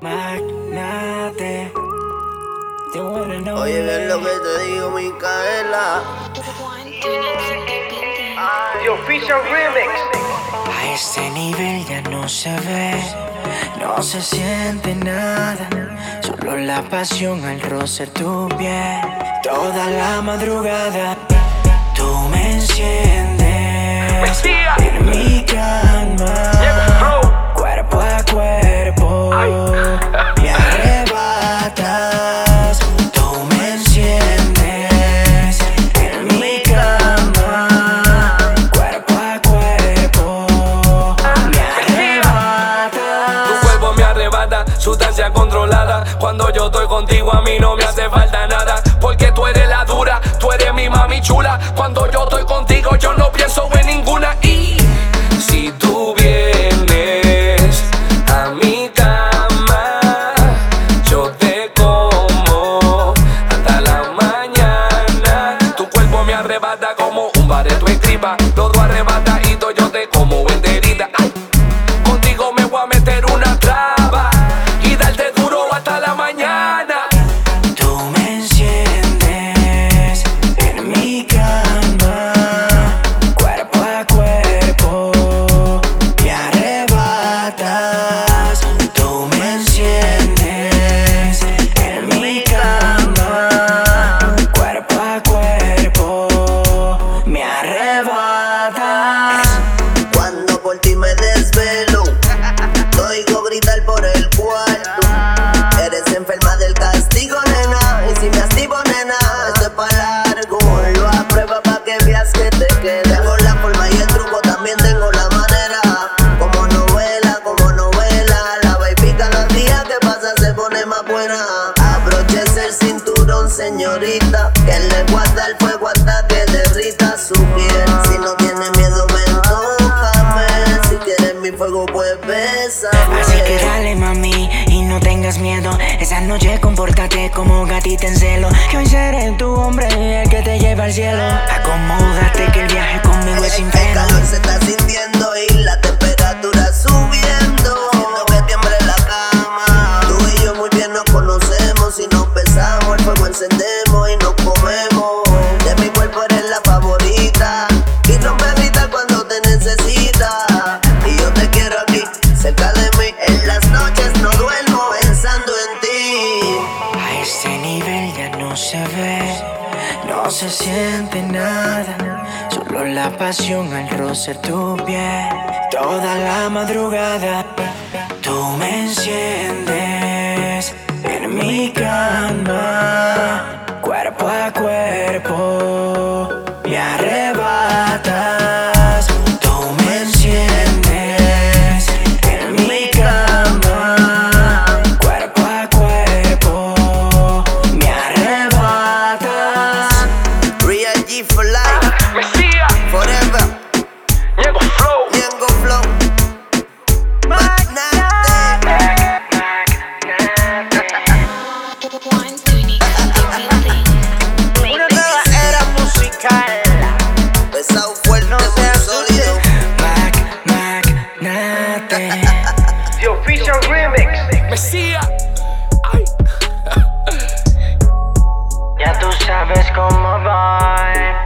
Magnate. Oye, bien lo que te digo, Micaela. The Official Remix. A este nivel ya no se ve, no se siente nada, solo la pasión al roce tu piel. Toda la madrugada tú me enciendes en mi cama, cuerpo a cuerpo. Me arrebatas, tú me enciendes en mi cama, cuerpo a cuerpo. Me arrebatas. Tu cuerpo me arrebata, sustancia controlada. Cuando yo estoy contigo a mí no me hace falta nada, porque tú eres la dura, tú eres mi mami chula. Cuando yo estoy contigo yo no pienso en ninguna. Y si tú vienes a mi cama, yo te como hasta la mañana. Tu cuerpo me arrebata como un bareto en tripa. Los dos arrebataditos yo te como enterita. Ay, contigo me voy a meter una traba y darte duro hasta la mañana. Tú me enciendes en mi cama, cuerpo a cuerpo. Me arrebatas. Tú me enciendes en mi cama, cuerpo a cuerpo. Me arrebatas. Cuando por ti me desvelo, te oigo gritar por el cuarto. Eres enferma del castigo, nena. Y si me activo, nena, esto es pa' largo. Lo aprueba pa' que veas que te queda. Tengo la forma y el truco, también tengo la manera. Como novela, la baby cada día que pasa se pone más buena. Abróchese el cinturón, señorita, que le guarda el fuego hasta que derrita su piel. Si no tiene miedo, ven, tócame. Si quieres mi fuego, pues bésame. Así que dale, mami, y no tengas miedo. Esa noche compórtate como gatita en celo, que hoy seré tu hombre, el que te lleva al cielo. Acomódate que el viaje conmigo es sin El freno. calor se está sintiendo y la temperatura subiendo, haciendo que tiemble la cama. Tú y yo muy bien nos conocemos. Si nos besamos, el fuego encendemos y nos comemos. De mi cuerpo eres la favorita y no me gritas cuando te necesitas. Y yo te quiero aquí, cerca de mí. En las noches no duermo pensando en ti. A este nivel ya no se ve, no se siente nada, solo la pasión al roce tu piel. Toda la madrugada tú me enciendes en mi cama, cuerpo a cuerpo. Me arrebatas. Tú me enciendes en mi cama, cuerpo a cuerpo. Me arrebatas. Real G for life, Mesía, forever. Ñengo Flow. Ñengo Flow. Magnate. Una nueva era musical. Pesado, fuerte, muy sólido. Magnate. The Official Remix. Mesía. Ay. Ya tú sabes cómo voy.